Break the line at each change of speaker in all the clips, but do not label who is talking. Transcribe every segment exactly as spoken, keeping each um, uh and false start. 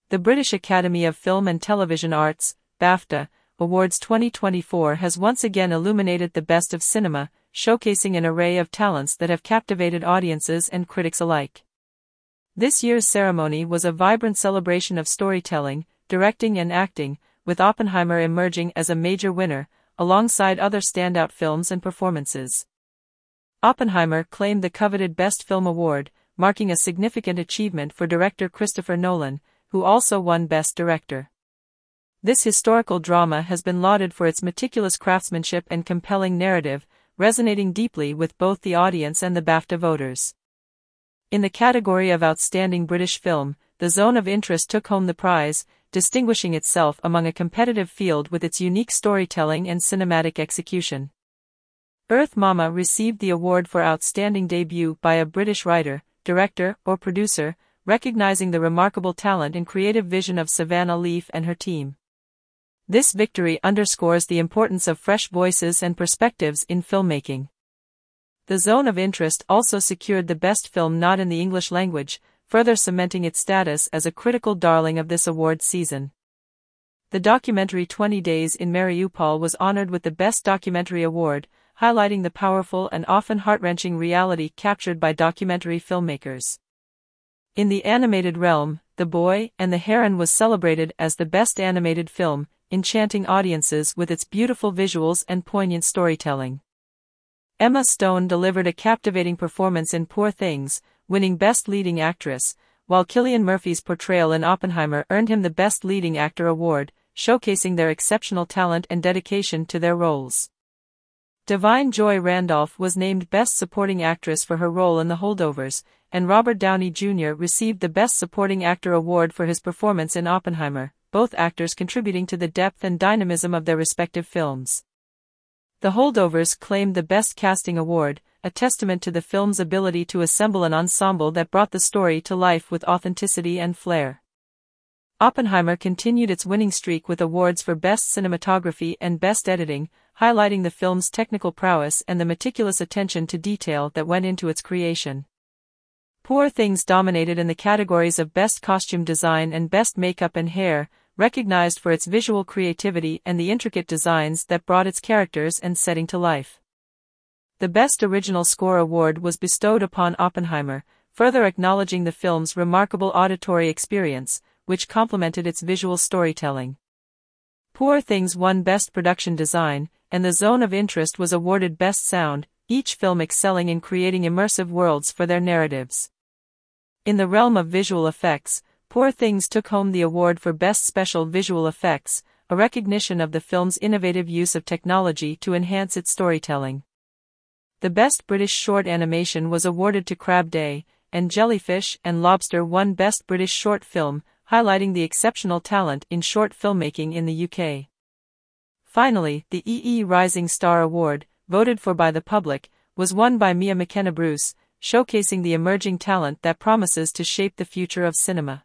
The British Academy of Film and Television Arts, BAFTA, Awards twenty twenty-four has once again illuminated the best of cinema, showcasing an array of talents that have captivated audiences and critics alike. This year's ceremony was a vibrant celebration of storytelling, directing and acting, with Oppenheimer emerging as a major winner, alongside other standout films and performances. Oppenheimer claimed the coveted Best Film Award, marking a significant achievement for director Christopher Nolan, who also won Best Director. This historical drama has been lauded for its meticulous craftsmanship and compelling narrative, resonating deeply with both the audience and the BAFTA voters. In the category of Outstanding British Film, The Zone of Interest took home the prize, distinguishing itself among a competitive field with its unique storytelling and cinematic execution. Earth Mama received the award for Outstanding Debut by a British writer, director, or producer, recognizing the remarkable talent and creative vision of Savannah Leaf and her team. This victory underscores the importance of fresh voices and perspectives in filmmaking. The Zone of Interest also secured the Best Film Not in the English Language, further cementing its status as a critical darling of this award season. The documentary twenty days in Mariupol was honored with the Best Documentary Award, highlighting the powerful and often heart-wrenching reality captured by documentary filmmakers. In the animated realm, The Boy and the Heron was celebrated as the best animated film, enchanting audiences with its beautiful visuals and poignant storytelling. Emma Stone delivered a captivating performance in Poor Things, winning Best Leading Actress, while Cillian Murphy's portrayal in Oppenheimer earned him the Best Leading Actor award, showcasing their exceptional talent and dedication to their roles. Da'Vine Joy Randolph was named Best Supporting Actress for her role in The Holdovers, and Robert Downey Junior received the Best Supporting Actor award for his performance in Oppenheimer, both actors contributing to the depth and dynamism of their respective films. The Holdovers claimed the Best Casting award, a testament to the film's ability to assemble an ensemble that brought the story to life with authenticity and flair. Oppenheimer continued its winning streak with awards for Best Cinematography and Best Editing, highlighting the film's technical prowess and the meticulous attention to detail that went into its creation. Poor Things dominated in the categories of Best Costume Design and Best Makeup and Hair, recognized for its visual creativity and the intricate designs that brought its characters and setting to life. The Best Original Score award was bestowed upon Oppenheimer, further acknowledging the film's remarkable auditory experience, which complemented its visual storytelling. Poor Things won Best Production Design, and The Zone of Interest was awarded Best Sound, each film excelling in creating immersive worlds for their narratives. In the realm of visual effects, Poor Things took home the award for Best Special Visual Effects, a recognition of the film's innovative use of technology to enhance its storytelling. The Best British Short Animation was awarded to Crab Day, and Jellyfish and Lobster won Best British Short Film, highlighting the exceptional talent in short filmmaking in the U K. Finally, the E E Rising Star Award, voted for by the public, was won by Mia McKenna Bruce, showcasing the emerging talent that promises to shape the future of cinema.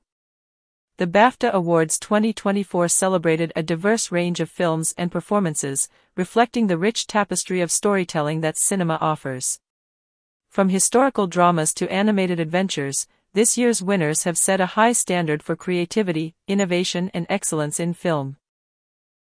The BAFTA Awards twenty twenty-four celebrated a diverse range of films and performances, reflecting the rich tapestry of storytelling that cinema offers. From historical dramas to animated adventures, this year's winners have set a high standard for creativity, innovation and excellence in film.